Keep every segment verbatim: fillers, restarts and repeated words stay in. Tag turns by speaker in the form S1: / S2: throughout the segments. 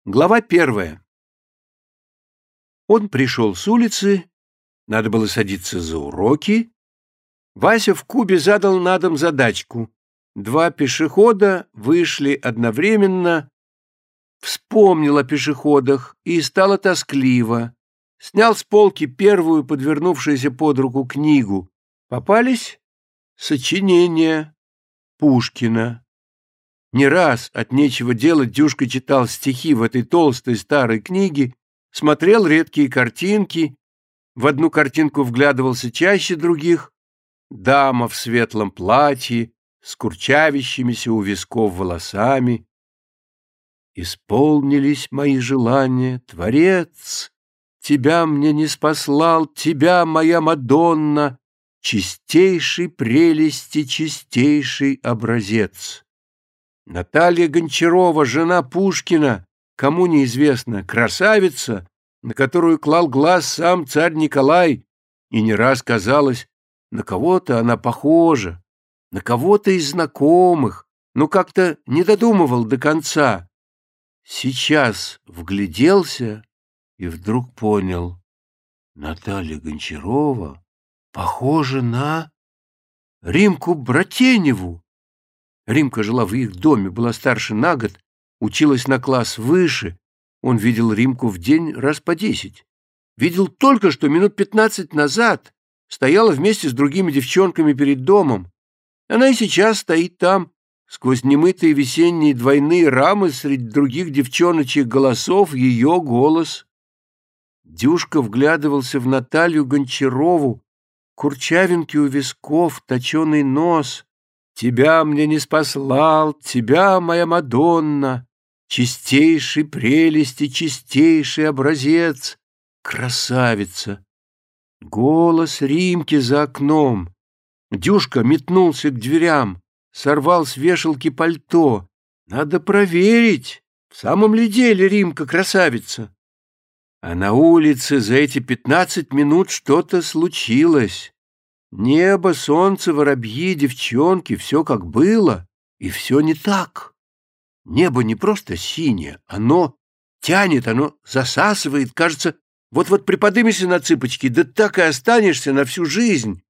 S1: Глава первая. Он пришел с улицы, надо было садиться за уроки. Вася в кубе задал на дом задачку. Два пешехода вышли одновременно. Вспомнил о пешеходах и стало тоскливо. Снял с полки первую подвернувшуюся под руку книгу. Попались сочинения Пушкина. Не раз от нечего делать Дюшка читал стихи в этой толстой старой книге, смотрел редкие картинки. В одну картинку вглядывался чаще других. Дама в светлом платье, с курчавящимися у висков волосами. Исполнились мои желания, Творец, тебя мне не спаслал, тебя, моя Мадонна, чистейшей прелести, чистейший образец. Наталья Гончарова, жена Пушкина, кому неизвестно, красавица, на которую клал глаз сам царь Николай, и не раз казалось, на кого-то она похожа, на кого-то из знакомых, но как-то не додумывал до конца. Сейчас вгляделся и вдруг понял: Наталья Гончарова похожа на Римку Братеневу. Римка жила в их доме, была старше на год, училась на класс выше. Он видел Римку в день раз по десять. Видел только что минут пятнадцать назад. Стояла вместе с другими девчонками перед домом. Она и сейчас стоит там, сквозь немытые весенние двойные рамы, среди других девчоночьих голосов ее голос. Дюшка вглядывался в Наталью Гончарову, курчавинки у висков, точеный нос. Тебя мне не спаслал, тебя, моя Мадонна, чистейшей прелести, чистейший образец, красавица. Голос Римки за окном. Дюшка метнулся к дверям, сорвал с вешалки пальто. Надо проверить, в самом ли деле Римка красавица. А на улице за эти пятнадцать минут что-то случилось. Небо, солнце, воробьи, девчонки — все как было, и все не так. Небо не просто синее, оно тянет, оно засасывает, кажется, вот-вот приподнимешься на цыпочки, да так и останешься на всю жизнь.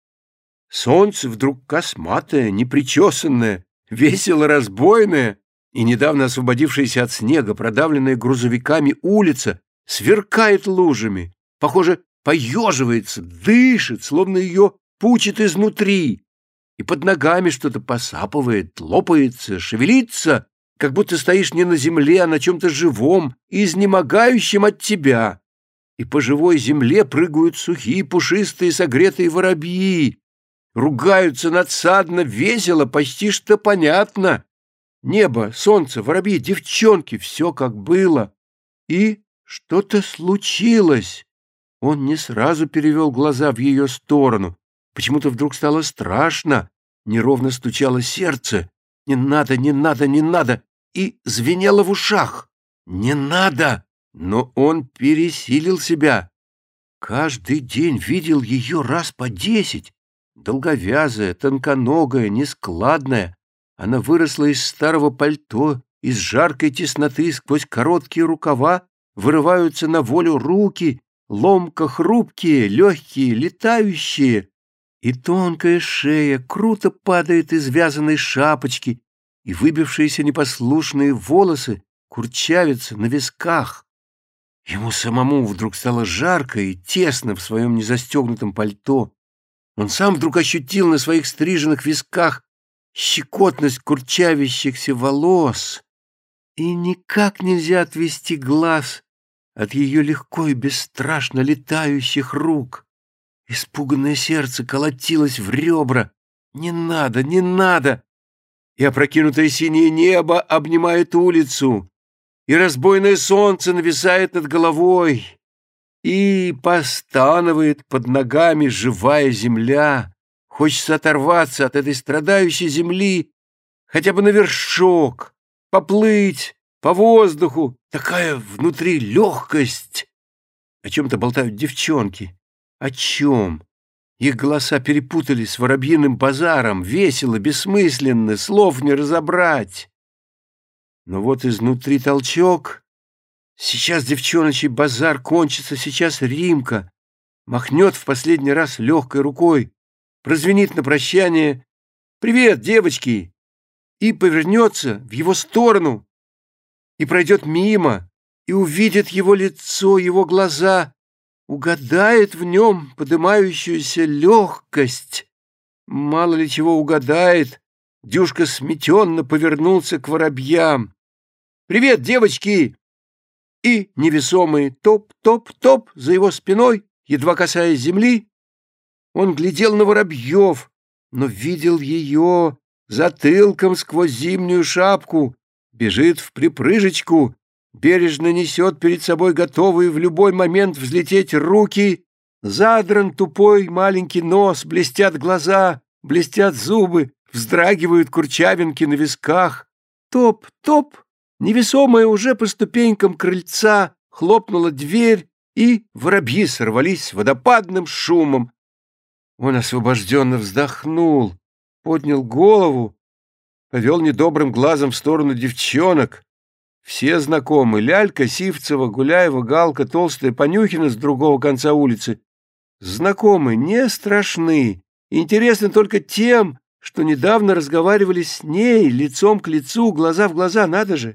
S1: Солнце вдруг косматое, непричесанное, весело разбойное, и недавно освободившаяся от снега, продавленная грузовиками улица, сверкает лужами, похоже, поеживается, дышит, словно ее пучит изнутри, и под ногами что-то посапывает, лопается, шевелится, как будто стоишь не на земле, а на чем-то живом и изнемогающем от тебя. И по живой земле прыгают сухие, пушистые, согретые воробьи, ругаются надсадно, весело, почти что понятно. Небо, солнце, воробьи, девчонки — все как было. И что-то случилось. Он не сразу перевел глаза в ее сторону. Почему-то вдруг стало страшно, неровно стучало сердце. «Не надо, не надо, не надо!» И звенело в ушах. «Не надо!» Но он пересилил себя. Каждый день видел ее раз по десять. Долговязая, тонконогая, нескладная. Она выросла из старого пальто, из жаркой тесноты, сквозь короткие рукава вырываются на волю руки, ломко хрупкие, легкие, летающие. И тонкая шея круто падает из вязаной шапочки, и выбившиеся непослушные волосы курчавятся на висках. Ему самому вдруг стало жарко и тесно в своем незастегнутом пальто. Он сам вдруг ощутил на своих стриженных висках щекотность курчавящихся волос. И никак нельзя отвести глаз от ее легко и бесстрашно летающих рук. Испуганное сердце колотилось в ребра. «Не надо, не надо!» И опрокинутое синее небо обнимает улицу, и разбойное солнце нависает над головой, и постанывает под ногами живая земля. Хочется оторваться от этой страдающей земли, хотя бы на вершок, поплыть по воздуху. Такая внутри легкость. О чем-то болтают девчонки. О чем? Их голоса перепутались с воробьиным базаром, весело, бессмысленно, слов не разобрать. Но вот изнутри толчок, Сейчас девчоночий базар кончится, сейчас Римка махнет в последний раз легкой рукой, прозвенит на прощание «Привет, девочки!» и повернется в его сторону, и пройдет мимо, и увидит его лицо, его глаза, угадает в нем подымающуюся легкость. Мало ли чего угадает, Дюшка сметенно повернулся к воробьям. «Привет, девочки!» И невесомый топ-топ-топ за его спиной, едва касаясь земли, он глядел на воробьев, но видел ее затылком сквозь зимнюю шапку, бежит в припрыжечку, бережно несет перед собой готовые в любой момент взлететь руки, задран тупой маленький нос, блестят глаза, блестят зубы, вздрагивают курчавинки на висках. Топ-топ, невесомая уже по ступенькам крыльца, хлопнула дверь, и воробьи сорвались с водопадным шумом. Он освобожденно вздохнул, поднял голову, повел недобрым глазом в сторону девчонок. Все знакомы: Лялька, Сивцева, Гуляева, Галка, Толстая, Понюхина с другого конца улицы. Знакомы, не страшны, интересны только тем, что недавно разговаривали с ней лицом к лицу, глаза в глаза, надо же.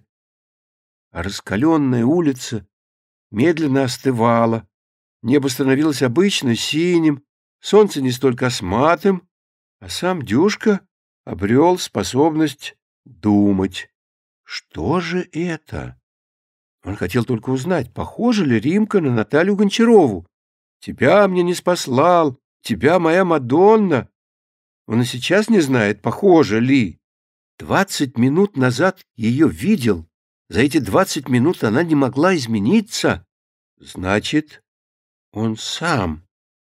S1: А раскаленная улица медленно остывала, небо становилось обычно синим, солнце не столь косматым, а сам Дюшка обрел способность думать. Что же это? Он хотел только узнать, похожа ли Римка на Наталью Гончарову. «Тебя мне не спаслал, тебя моя Мадонна». Он и сейчас не знает, похожа ли. Двадцать минут назад ее видел. За эти двадцать минут она не могла измениться. Значит, он сам.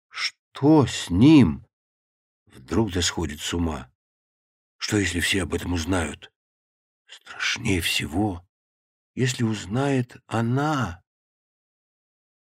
S1: Что с ним? Вдруг да сходит с ума. Что, если все об этом узнают? Страшнее всего, если узнает она.